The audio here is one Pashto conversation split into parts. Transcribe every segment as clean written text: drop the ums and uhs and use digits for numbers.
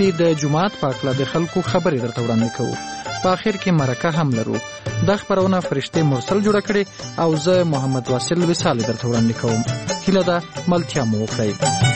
خشتي د جمعات په اړه د خلکو خبرې درته وړاندې کوو. په اخر کې مرکه هم لرو. دا خبرونه فرشته مرسل جوړ کړي او زه محمد واصل وصال درته وړاندې کوم. هیله ده ملتیا مو وکړئ.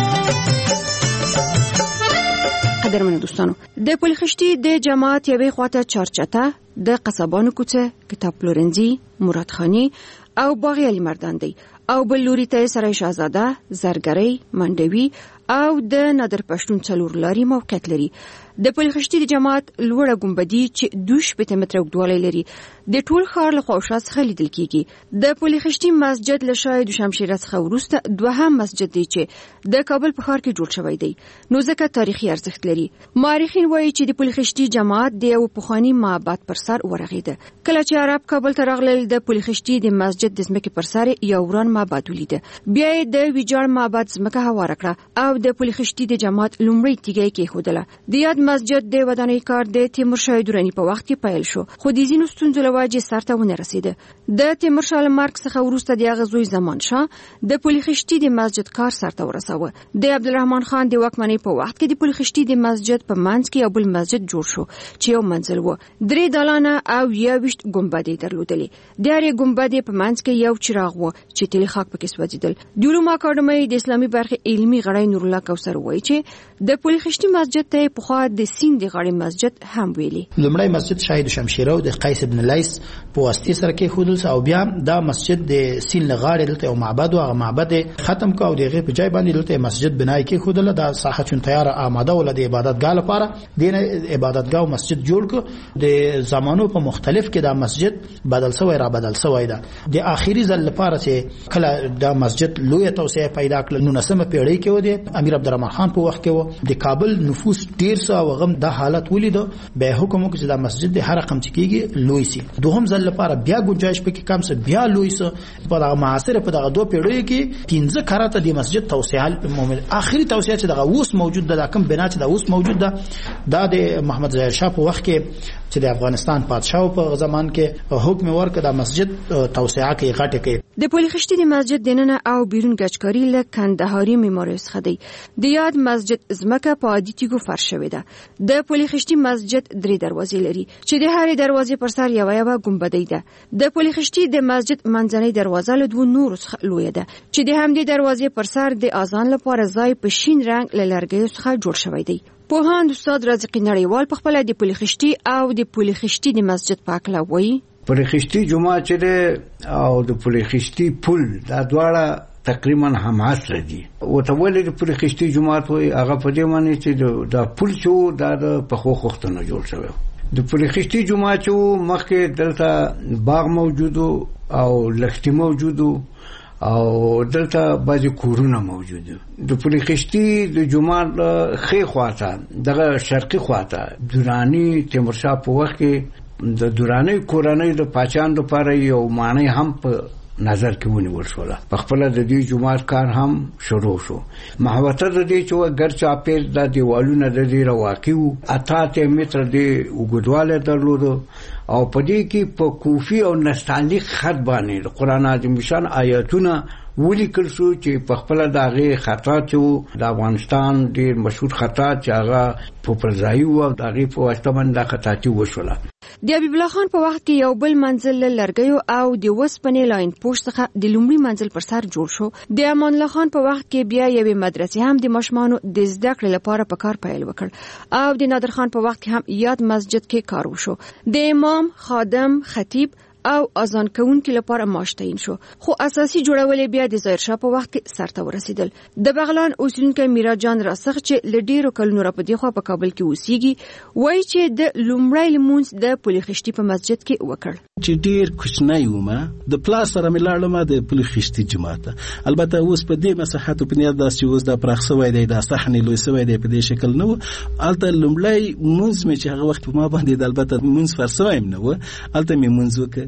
قدرمنو دوستانو، د پل خشتي د جماعت یوې خواته چارچته د قصابانو کوڅه، کتاب پلورنځي، مراد خانی او باغ علي مردان دی او بل لوري ته سرای شاهزاده، زرګری، منډوي او د نادر پښتون څلور لاري موقعیت لري. د پل خشتي د جماعت لوړه ګنبدي چې 2 متره اوږدوالی لري د ټول ښار له خوا څخه لیدل کیږي. د پل خشتي مسجد له شاه دوشمشیره څخه وروسته دوهم مسجد دی چې د کابل په ښار کې جوړ شوی دی، نو ځکه تاریخي ارزښت لري. مورخین وایي چې د پل خشتي جماعت د یو پخواني معبد پر سر ورغیده. کله چې عرب کابل ته راغلل، د پل خشتي د مسجد د ځمکې پر سر یو وران معبد ولید. بیا یې د ویجاړ معبد ځمکه هواره کړه او د پل خشتي د جماعت لومړی تیږه کېښودله. د یاد مسجد د ودانۍ کار د تیمورشاه درانی په وخت کې پیل شو، خو د ځینو ستونزو له وجې سرته ونه رسیده. د تیمورشاه له مرګ څخه وروسته د هغه زوی زمان شاه د پل خشتي د مسجد کار سرته ورساوه. د عبدالرحمن خان د واکمنۍ په وخت کې د پل خشتي د مسجد په منځ کې یو بل مسجد جوړ شو چې یو منزل و، 3 دالانه او 21 ګنبدې درلودلې. د هرې ګنبدې په منځ کې یو چراغ و چې تیل خاک پکې سوځیدل. د علومو اکاډمۍ د اسلامي برخې علمي غړی نور الله کوثر وایي چې د پل خشتي مسجد ته په خوا د سیند د غړي مسجد هم ویلي. لومړی مسجد شاهد شمشیره او د قیس ابن لیث په واسطه سره کې خودل او بیا دا مسجد د سیند لغاړي دلته یو معبد او هغه معبد ختم کو او دغه په ځای باندې دلته مسجد بنای کې خودل. دا ساحه چون تیار آماده ول د عبادتګاه لپاره دین عبادتګاه او مسجد جوړ کو. د زمانو په مختلف کې دا مسجد بدل شوی را بدل شوی دا. د اخیری ځل لپاره چې کله دا مسجد لوی توسعه پیدا کړل 19مه پیړۍ کې و د امیر عبدالرحمن خان په وخت کې و. د کابل نفوس ډیر څه او غم د حالت ولید به حکم وکړ چې دا مسجد د هر رقم چې کېږي لوی سي. دوهم ځل لپاره بیا گنجائش پکې کم څه بیا لوی څه په دغه معاصره په دغه 2 پیړیو کې 15 کراته د مسجد توسعه مومل اخري توسعه چې دغه اوس موجود ده، کوم بنا چې د اوس موجود ده دا د محمد ظاهر شاه په وخت کې چې د افغانستان پادشاه په زمان کې حکم ورکړ د مسجد توسعه کې غټه کې. د پل خشتي د مسجد دننه او بیرون ګچکاری له کندهاري معمارۍ څخه دی. د یاد مسجد ځمکه په عادي تیږو فرش شوې ده. د پل خشتي مسجد 3 دروازې لري چې د هرې دروازې پر سر یو ګنبدې ده. د پل خشتي د مسجد منځنۍ دروازه له 2 نورو څخه لوی ده چې د همدې دروازې پر سر د اذان لپاره ځای په شین رنگ له لرګیو څخه جوړ شوی دی. پوهاند استاد رازقي نړیوال په خپل د پل خشتي او د پل خشتي د مسجد په اړه وایي. پل خشتي جمعه چې ده او د پل خشتي پل دا دواړه تقریبا هم عصر دي. او ته ولې د پل خشتي جمعه وایي هغه په دې معنی چې دا پل شو دا په خوختنه جوړ شوی. د پل خشتي جمعه چې مخکې دلته باغ موجود او لښتي موجود او دلته بعضی کورونه موجود. د پل خشتي د جمعه خې خواته دغه شرقي خواته درانی تیمورشاه په وخت کې د درانی کورنۍ د پاچان لپاره یو معنی هم په نظر کې ونیول شو. په خپل د دې جمعه کار هم شروع شو. محوطه د دې چې ګرچا پیر د دیوالونو د دې رواقیو 8 متر دی وګدواله درلود او په دې کې په کوفی او نستعلیق خط باندې قرآن عظیم شان آیاتونه ولیکل شو چې په خپل دغه خطا چې د افغانستان ډیر مشهور خطا چې هغه په پرځای او دغه په واسطه باندې خطا چې وشوله. د حبیب الله خان په وخت کې یو بل منزل لرګیو او د وسپنې لاین پوښ څخه د لومړي منزل پر سر جوړ شو. د امان الله خان په وخت کې بیا یوې مدرسې هم د ماشومانو د زده کړې لپاره په کار پیل وکړ او د نادر خان په وخت کې هم یاد مسجد کې کار وشو. د امام، خادم، خطیب او اذان کوونکو لپاره معاش تعیین شو، خو اساسي جوړول بیا د ظاهر شاه په وخت کې سرته ورسیدل. د بغلان اوسیدونکو میراج جان راسخ چې ل ډیرو کلونو را په دی خو په کابل کې اوسېږي وایي چې د لومړی لمونځ د پل خشتي په مسجد کې وکړ. چې ډیر کوچنی ومه د پلاس سره ملاړم د پل خشتي جماعت. البته اوس په دې مساحت په نیت داسې اوس د پرخ سوی دی د صحن لوی سوی دی په دې شکل نو الته لومړی مونږ مې چې هغه وخت په ما باندې د البته مونږ فرسویم نو الته مې مونږ وکړ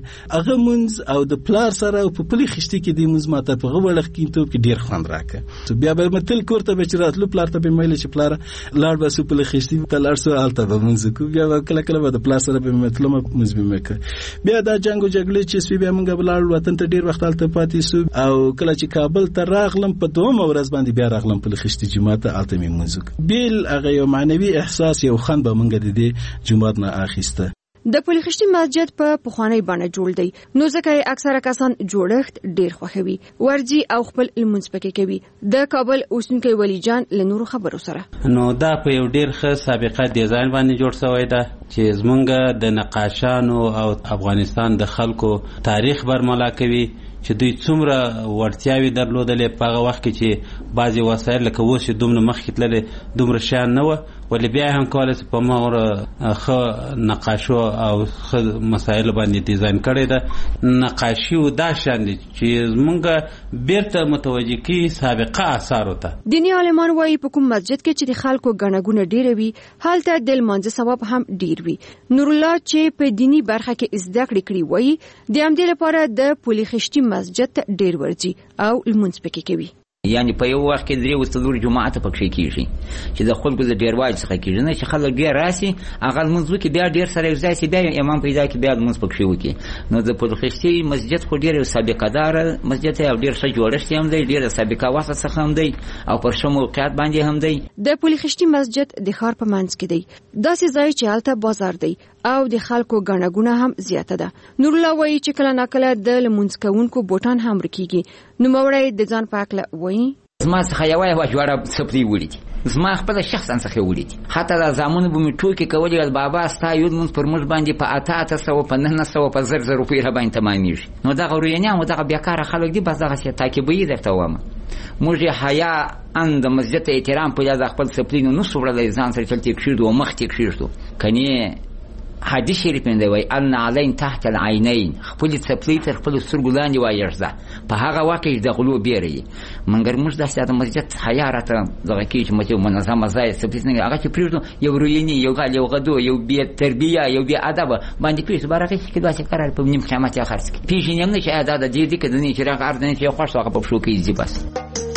هغه مونږ او د پلار سره په پلي خشتي کې د مونږ ماته په غوړخ کې ته کې ډیر خوند راکې بیا به متل کوړه به چې راتلو پلار ته به مېل چې پلار لاړ به سو په خشتي ته لاړ سو الته به مونږ کو بیا کله کله به د پلار سره به متل مونږ به مکه بیا دا جنگ او جګړې چې سوي بیا مونږ بلار وطن ته ډیر وخت الته پاتې سو او کله چې کابل ته راغلم په دوه ورځ باندې بیا راغلم په خشتي جماعت الته مې مونږ بیل هغه یو معنوي احساس یو خوند به مونږ د دې جماعت نه اخیسته د پلخشتي مسجد په پخوانی باندې جوړ دی نو ځکه اکثره کسان جوړښت ډیر خوښوي ورځي او خپل لمونځ پکې کوي د کابل اوسنکي ولی جان له نورو خبرو سره نو دا په یو ډیر ښه سابقه ډیزاین باندې جوړ شوی دی چې زمونږ د نقاشانو او افغانستان د خلکو تاریخ برملا کوي چې دوی څومره وړتیاوي درلودلې په هغه وخت کې چې بعضي وسایل لکه اوس چې دومره مخکې تللې دومره شیان نه وه ولې بیا هم کولی چې په مغوره ښه نقاشو او ښه مسایلو باندې ډیزاین کړی ده نقاشي او دا شیان دي چې زمونږ بیرته متوجه کوي سابقه اثارو ته دیني عالمان وایي په کوم مسجد کې چې د خلکو ګڼه ګوڼه ډیره وي هلته د لمانځه ثواب هم ډیر وي نورالله چې په دینی برخه کې زده کړې کړي وایي د همدې لپاره د پلخشتي مسجد ته ډیر ورځي او لمونځ پکې کوي یعنی په یو وخت کې درې وسلور جماعت پکې کیږي چې د خلکو د ډیرواج څخه کیږي نه چې خلک ډیر راسي هغه منځو کې بیا ډیر سره ځای سي بیا امام پیدا کې بیا منځ پکې وکي نو د پلخشتي مسجد خو ډیر سابقه دار مسجد او ډیر ښه جوړښت هم دی ډیر سابقه وخت څخه هم دی او پر شمو موقعیت باندې هم دی د پلخشتي مسجد د ښار په منځ کې دی داسې ځای چې هلته بازار دی او د خلکو ګڼه ګوڼه هم زیاته ده نورالله وایي چې کله ناکله د لمونځ کوونکو بوټان هم ورکیږي نوموړی د ځان په هکله وایي زما څخه یوه جوړه سپلي ولیدي زما خپل شخصا څخه ولیدي حتی دا زامنو به مې ټوکې کولې بابا ستا یو لمونځ پر موږ باندې په 800 په 900 په 1000 روپۍ راباندې تمامېږي نو دغه رویانیان او دغه بیکاره خلک دي بس دغسې تعقیبوي درته وایم موږ یې حیا ان د مسجد ته احترام په لحاظ خپل سپلي نه نسو وړلی ځان سره چلته یې کښېږدو او مخ ته یې کښېږدو کنې حدیث شریف نه دی وای ان علین تحت العینین خپل څپلی تر خپل سترګو لاندې وایرځه په هغه وخت کې د غلو بیري منګر موږ د مسجد حیا راته دغه کې چې مته منظمه ځای څپلی نه هغه چې پریږدو یو روینی یو غال یو غدو یو بی تربیه یو بی ادب باندې پریږدو برکه کې داسې قرار په نیم قیامت یا خرڅ کې پیژنیم نه چې ادا د دې کې د نه چې راغ ارزنه چې خوښ هغه په شو کې زی بس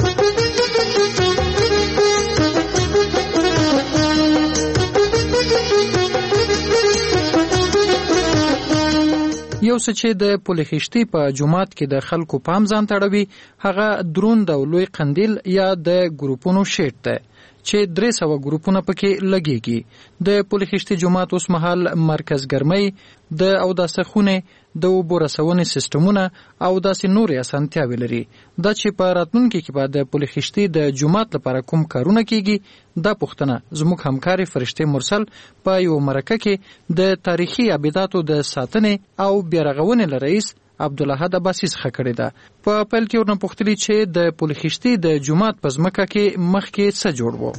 یو څه چې د پلخشتي په جماعت کې د خلکو پام ځان تړوي هغه دروند او لوی قندیل یا د ګروپونو شیټ ده چې 300 ګروپونه پکې لګيږي د پلخشتي جماعت اوس مهال مرکز ګرمۍ د او د سخونه د وبرسونې سیستمونه او داسې نورې اسانتیاوې لري دا چې په راتلونکي کې به د پلخشتي د جماعت لپاره کوم کارونه کیږي دا پوښتنه زموږ همکاري فرشته مرسل په یو مرکه کې د تاریخي ابداتو د ساتنې او بیارغونې رئیس عبدالحد عباسی څخه کړی ده په پیل کې ورنه پوښتلی چې د پلخشتي د جماعت په ځمکه کې مخکې څه جوړ و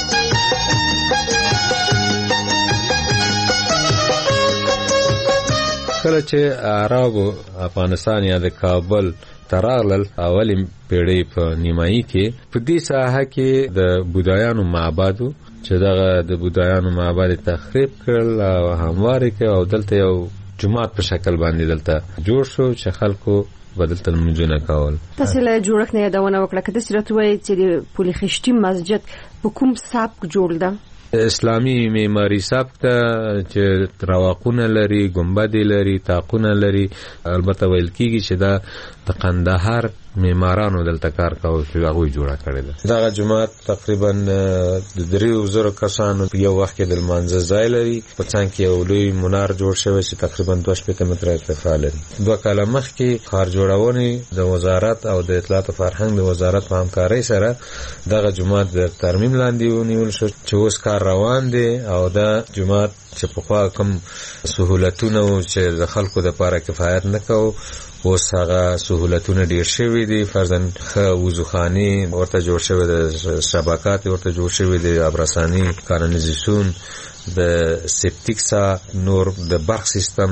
کله چې عربو افغانستان یا د کابل تراغلل اولی پیړۍ په نیمایي کې په دې ساحه کې د بودایانو معبدو چې دغه د بودایانو معبد تخریب کړل او همواري کړ او دلته یو جماعت په شکل باندې دلته جوړ شو چې خلکو بدلته لمونځونه کول تاسو له جوړښت نه یادونه وکړه کله چې راتوي چې پلخشتي مسجد په کوم سبک جوړ ده اسلامی معماری سبک ته چې رواقونه لري ګنبدې لري طاقونه لري البته ویل کیږي چې دا د قندهار معمارانو دلته کار کاوه چې هغه جوړه کړی ده دا جماعت تقریبا د 3000 کسانو په یو وخت کې د لمانځه ځای لري په څنګ کې یو لوی منار جوړ شوی چې تقریبا 2 متره ارتفاع لري 2 کاله مخکې ښار جوړونې د وزارت او د اطلاعات او فرهنګ د وزارت په همکارۍ سره دغه جماعت د ترمیم لاندې ونیول شو چې اوس کار روان دی او دا جماعت چې په خوا کوم سہولتونه چې د خلکو د لپاره کفایت نه کوي اوس هغه سہولتونه ډیر شوي دي فرضاً ښه وضوخانې ورته جوړ شوی د شبکات ورته جوړ شوی د ابرساني کانالیزاسیون د سپټیک سا نور د برق سیستم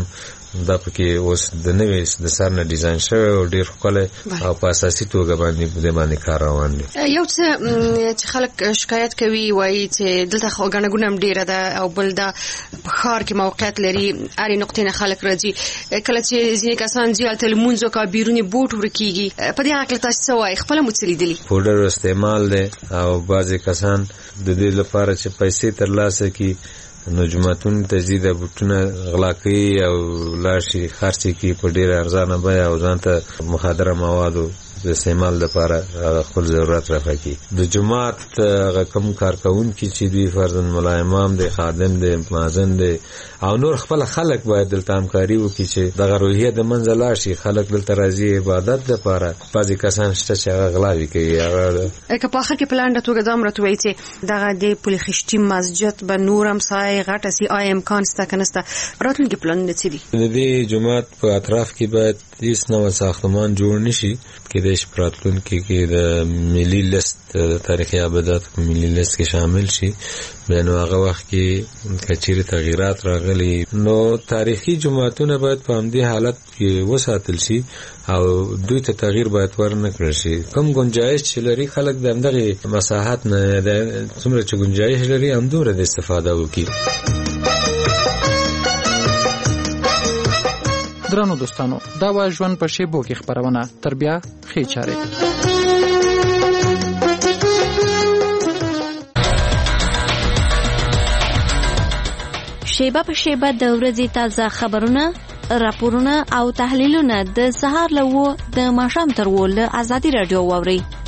دا پکې اوس د نوې د سر نه ډیزاین شوی او ډیر ښکلی او په اساسي توګه باندې کار روان دی. یو څه چې خلک شکایت کوي وایي چې دلته خو ګڼه ګوڼه هم ډیره ده او بل دا په ښار کې موقعیت لري، هرې نقطې نه خلک راځي. کله چې ځینې کسان ځي هلته لمونځ وکړي بیروني بوټ ورکېږي، په دې هکله تاسو څه وایي؟ خپله مو څه لیدلي؟ پوډر استعمال دی او بعضې کسان د دې لپاره چې پیسې ترلاسه کړي نو جوماتونو ته ځي د بوټونه غلا کوي او لاړ شي خرڅ یې کړي په ډېره ارزانه بیه او ځان ته مخدره موادو د استعمال لپاره خپل ضرورت رفع کړي. د جومات کوم کارکوونکي چې دوی فرضاً ملا امام دی، خادم دی، مؤذن دی او نور خپل خلک باید دلته همکاري وکړي چې دغه روحیه د منځه لاړ شي. خلک دلته راځي عبادت لپاره، بعضې کسان شته چې هغه غلاوې کوي. هغه که په آخر کې په لنډه توګه دا هم راته وایي چې دغه د پل خشتي مسجد به نور هم سایه غټه سي، آیا امکان شته که نشته؟ راتلونکي پلانونه څه دي؟ د دې جومات په اطراف کې باید هیڅ نوی ساختمان جوړ نشي. کېدای شي په راتلونکي کې د ملي لیست د تاریخي ابداتو په ملي لیست کې شامل شي. بیا نو هغه وخت کې که چیرې تغییرات راغلي نو تاریخي جوماتونه باید په همدې حالت کې وساتل شي او دوی ته تغییر باید ورنه کړل شي. کوم گنجایش چې لري خلک د همدغې مساحت نه څومره چې گنجایش لري همدومره د استفاده وکړي. درنو دوستانو، دا و ژوند په شیبو کې خبرونه. تر بیا ښې چارې. شیبه په شیبه د ورځې تازه خبرونه، راپورونه او تحلیلونه د سهار له 9 د ماښام تر 10 له ازادي رادیو واورئ.